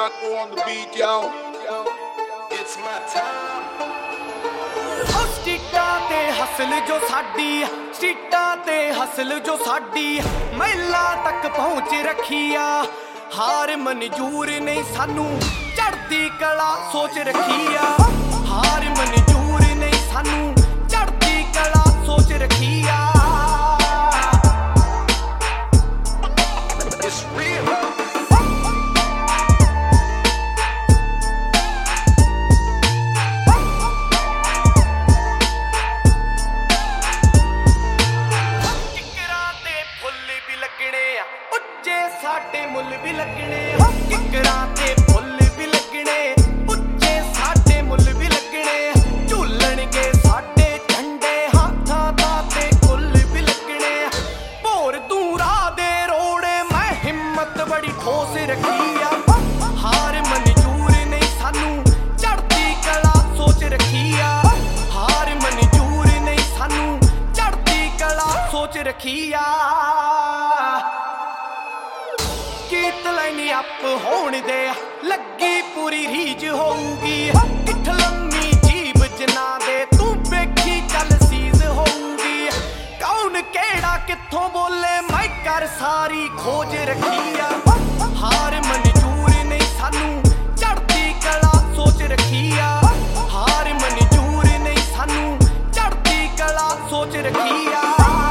Rocco on the beat, yo. It's my time. स्ट्रीटां ते hustle जो साडी, स्ट्रीटां ते हसल जो साडी महिला तक पहुंच रखिया। हार मंजूर नहीं सानू चढ़ती कला सोच रखिया। हार मंजूर नहीं सानू चढ़ती कला सोच रखिया। It's real. साडे मुल भी लगने किकरां ते फुल भी लगने उच्चे साडे मुल भी लगने झूलणगे साडे झंडे हाथां दा ते कुल भी लगने भोर तू राह दे रोड़े मैं हिम्मत बड़ी ठोस रखिया। हार मंजूर नहीं सानू चढ़ती कला सोच रखिया। हार मंजूर नहीं सानू चढ़ती कला सोच रखिया। गीत लाइन अप होने दे लगी पूरी रीज होगी। किठ लम्मी जीब जना दे तू बेखी चल सीज होगी। कौन केड़ा किथों बोले मैं कर सारी खोज रखिया। हार मंजूर नहीं सानू चढ़ती कला सोच रखिया। हार मंजूर नहीं सानू चढ़ती कला सोच रखिया।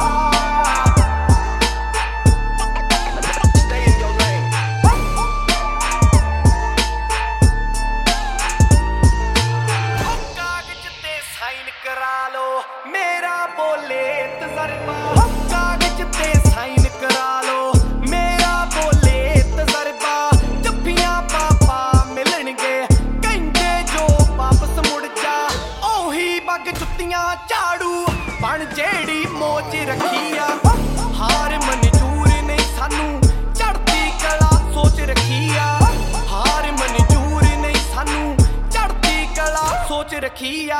करा लो मेरा बोले तजर्बा, कागज पे साइन करा लो मेरा बोले तजर्बा। जफ्फियां पापा मिलणगे कहंदे जो वापस मुड़ जा ओही बग जुत्तियां झाड़ू बन जेड़ी मोच रखिया। हार मंजूर नहीं सानू चढ़ती कला सोच रखिया। हार मंजूर नहीं सानू चढ़ती कला सोच रखिया।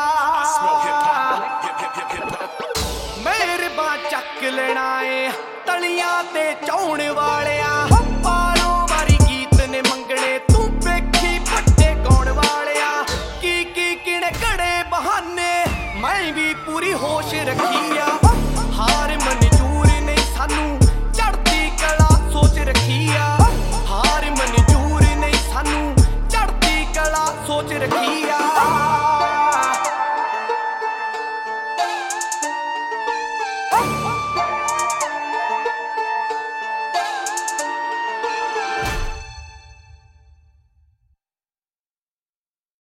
मेरे बा चक लेना है तलियां ते चौण वालिया।